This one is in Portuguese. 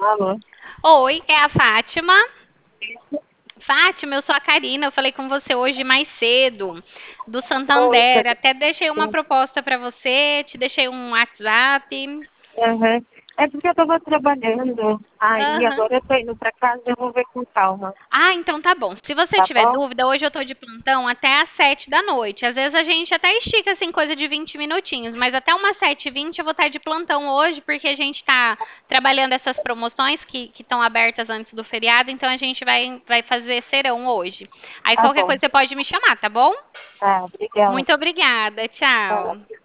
Alô? Oi, é a Fátima. Isso. Fátima, eu sou a Karina. Eu falei com você hoje mais cedo, do Oi, Santander. Até deixei uma Fernanda. proposta para você, te deixei um WhatsApp. Uhum. É porque eu tava trabalhando, aí Aham. agora eu tô indo pra casa e eu vou ver com calma, Ah, então tá bom. Se você tá tiver bom? dúvida, hoje eu tô de plantão até às 7 da noite. Às vezes a gente até estica assim coisa de 20 minutinhos, mas até umas 7h20 eu vou estar de plantão hoje, porque a gente tá trabalhando essas promoções que estão abertas antes do feriado, então a gente vai fazer serão hoje. Aí Tá qualquer bom. coisa você pode me chamar, tá bom? Tá, obrigada. Muito obrigada. Tá. Tchau.